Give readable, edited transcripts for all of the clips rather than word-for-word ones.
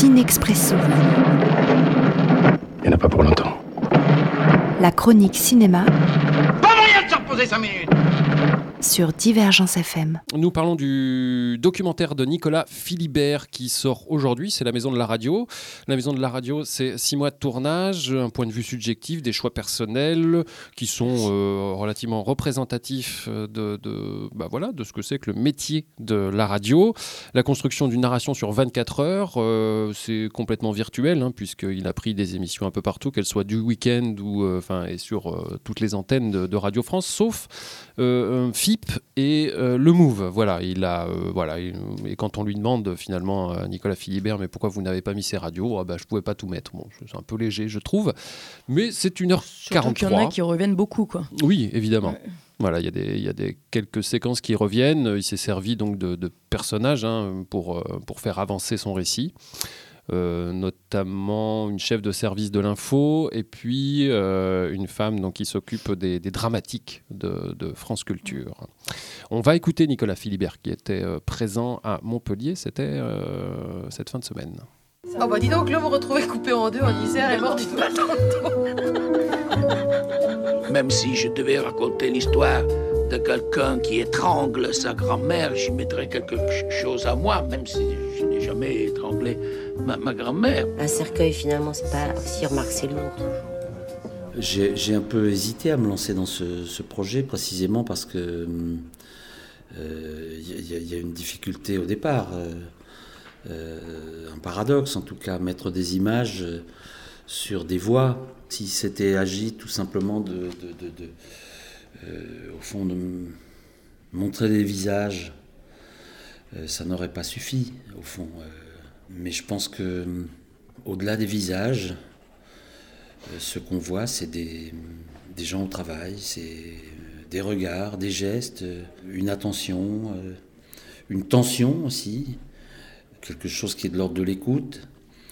Cinexpresso. Il n'y en a pas pour longtemps. La chronique cinéma. Pas moyen de se reposer 5 minutes. Sur Divergence FM. Nous parlons du documentaire de Nicolas Philibert qui sort aujourd'hui, c'est La Maison de la Radio. La Maison de la Radio, c'est 6 mois de tournage, un point de vue subjectif, des choix personnels qui sont relativement représentatifs de ce que c'est que le métier de la radio. La construction d'une narration sur 24 heures, c'est complètement virtuel, puisqu'il a pris des émissions un peu partout, qu'elles soient du week-end et sur toutes les antennes de Radio France, sauf FIP et le Move. Voilà, et quand on lui demande finalement à Nicolas Philibert, mais pourquoi vous n'avez pas mis ces radios, je pouvais pas tout mettre. Bon, c'est un peu léger, je trouve, mais c'est 1h43. Surtout qu'il y en a qui reviennent beaucoup, quoi. Oui, évidemment. Ouais. Voilà, il y a quelques séquences qui reviennent. Il s'est servi donc de personnages pour faire avancer son récit. Notamment une chef de service de l'info et puis une femme donc, qui s'occupe des dramatiques de France Culture. On va écouter Nicolas Philibert qui était présent à Montpellier, c'était cette fin de semaine. Oh bah dis donc, l'homme retrouvé coupé en deux en Isère est mort d'une balle dans le dos. Même si je devais raconter l'histoire de quelqu'un qui étrangle sa grand-mère, j'y mettrais quelque chose à moi, même si je n'ai jamais étranglé ma grand-mère. Un cercueil, finalement, c'est pas aussi remarque, c'est lourd. J'ai un peu hésité à me lancer dans ce projet, précisément parce que y a une difficulté au départ, un paradoxe en tout cas, mettre des images sur des voix. Si c'était agi tout simplement au fond, de montrer des visages, ça n'aurait pas suffi, au fond. Mais je pense que, au-delà des visages, ce qu'on voit, c'est des gens au travail, c'est des regards, des gestes, une attention, une tension aussi, quelque chose qui est de l'ordre de l'écoute,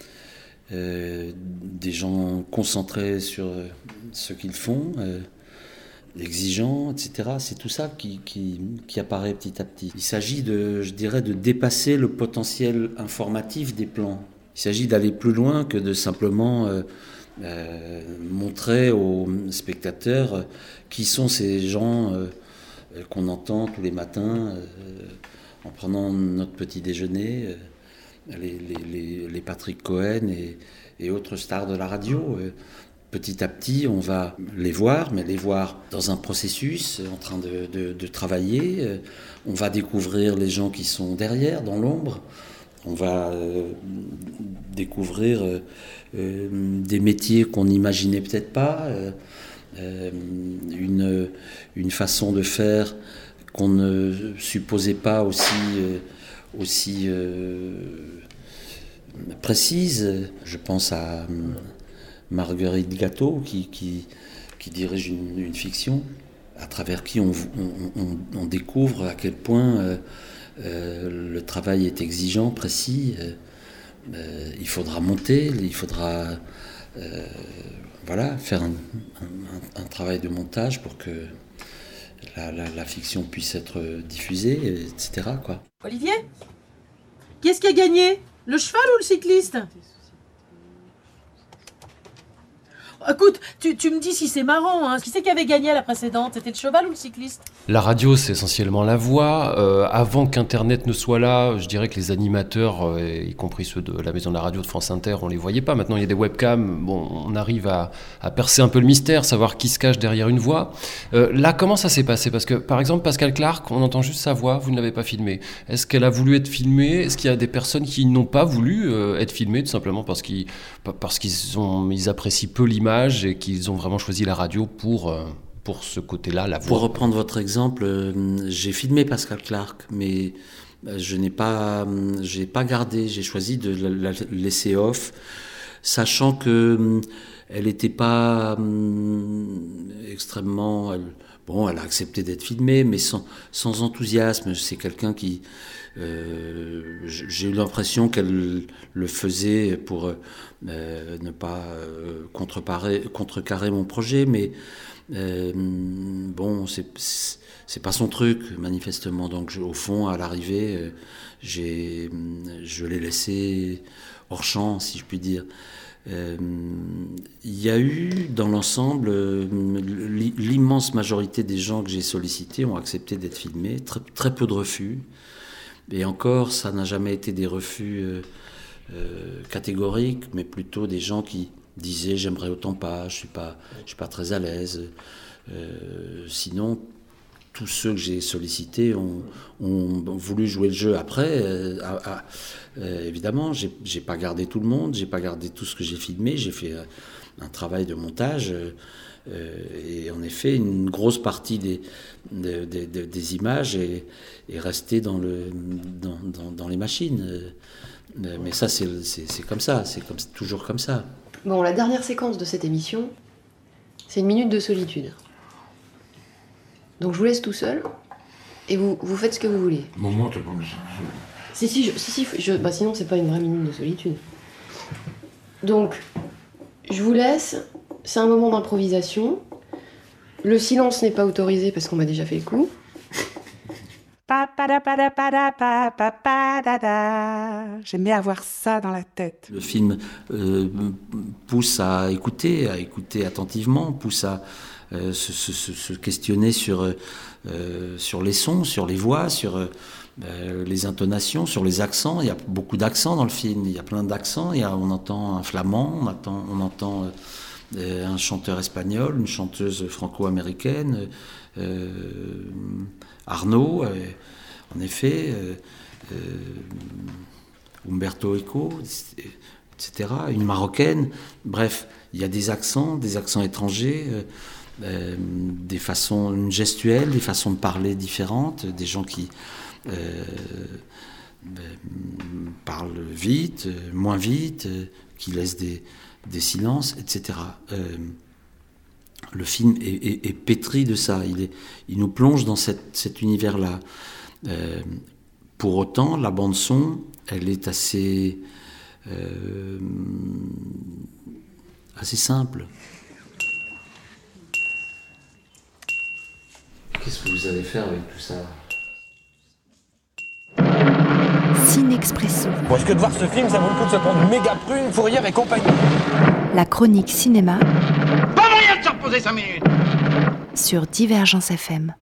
des gens concentrés sur ce qu'ils font, exigeants, etc. C'est tout ça qui apparaît petit à petit. Il s'agit de dépasser le potentiel informatif des plans. Il s'agit d'aller plus loin que de simplement montrer aux spectateurs qui sont ces gens qu'on entend tous les matins en prenant notre petit déjeuner, les Patrick Cohen et autres stars de la radio. Petit à petit, on va les voir, mais les voir dans un processus, en train de travailler. On va découvrir les gens qui sont derrière, dans l'ombre. On va découvrir des métiers qu'on n'imaginait peut-être pas, une façon de faire qu'on ne supposait pas aussi précise. Je pense à Marguerite Gâteau qui dirige une fiction à travers qui on découvre à quel point le travail est exigeant, précis. Il faudra monter, il faudra faire un travail de montage pour que la fiction puisse être diffusée, etc. quoi. Olivier, qui est-ce qui a gagné? Le cheval ou le cycliste? Écoute, tu me dis si c'est marrant, Qui c'est qui avait gagné à la précédente? C'était le cheval ou le cycliste? La radio, c'est essentiellement la voix. Avant qu'Internet ne soit là, je dirais que les animateurs, y compris ceux de la Maison de la Radio de France Inter, on les voyait pas. Maintenant, il y a des webcams. Bon, on arrive à percer un peu le mystère, savoir qui se cache derrière une voix. Là, comment ça s'est passé? Parce que, par exemple, Pascal Clark, on entend juste sa voix, vous ne l'avez pas filmée. Est-ce qu'elle a voulu être filmée? Est-ce qu'il y a des personnes qui n'ont pas voulu être filmées, tout simplement parce qu'ils apprécient peu l'image et qu'ils ont vraiment choisi la radio pour ce côté-là, la voix. Pour reprendre votre exemple, j'ai filmé Pascal Clark, mais j'ai pas gardé, j'ai choisi de la laisser off, sachant que elle n'était pas extrêmement... elle a accepté d'être filmée, mais sans enthousiasme. C'est quelqu'un qui... j'ai eu l'impression qu'elle le faisait pour ne pas contrecarrer mon projet, mais Bon, c'est pas son truc, manifestement. Donc, au fond, à l'arrivée, je l'ai laissé hors champ, si je puis dire. Il y a eu, dans l'ensemble, l'immense majorité des gens que j'ai sollicités ont accepté d'être filmés, très peu de refus. Et encore, ça n'a jamais été des refus catégoriques, mais plutôt des gens qui disaient « j'aimerais autant pas, je suis pas très à l'aise ». Sinon, tous ceux que j'ai sollicités ont voulu jouer le jeu. Après, évidemment, j'ai pas gardé tout le monde, j'ai pas gardé tout ce que j'ai filmé, j'ai fait un travail de montage, et en effet, une grosse partie des images est restée dans les machines. Mais ça, c'est comme ça, toujours comme ça. Bon, la dernière séquence de cette émission, c'est 1 minute de solitude. Donc je vous laisse tout seul, et vous faites ce que vous voulez. Moment, t'as pas besoin. Bah sinon c'est pas une vraie minute de solitude. Donc, je vous laisse, c'est un moment d'improvisation. Le silence n'est pas autorisé parce qu'on m'a déjà fait le coup. J'aime bien avoir ça dans la tête. Le film pousse à écouter attentivement, pousse à se questionner sur les sons, sur les voix, sur les intonations, sur les accents. Il y a beaucoup d'accents dans le film, il y a plein d'accents. On entend un flamand, on entend un chanteur espagnol, une chanteuse franco-américaine, Arnaud, en effet, Umberto Eco, etc., une marocaine. Bref, il y a des accents étrangers, des façons gestuelles, des façons de parler différentes, des gens qui parlent vite, moins vite, qui laissent des silences, etc. Le film est pétri de ça, il nous plonge dans cet univers-là. Pour autant, la bande-son, elle est assez simple. Qu'est-ce que vous allez faire avec tout ça ? Cinexpresso. Bon, est-ce que de voir ce film, ça vaut le coup de se prendre une méga prune, Fourrière et compagnie? La chronique cinéma Pas moyen de se reposer 5 minutes. sur Divergence FM.